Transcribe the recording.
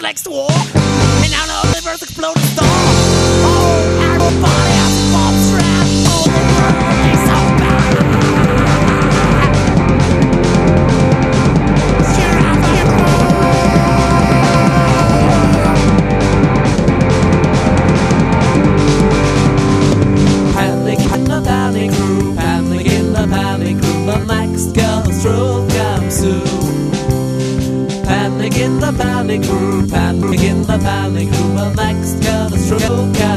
likes to walk, and now the universe exploded star. Oh, our body has a bomb strap. Oh, the world is so bad. Sure, I'm panic in the panic room, panic in the panic room. The next girl's stroke comes soon. Panic in the panic room, panic in the panic room. The next girl's stroke comes.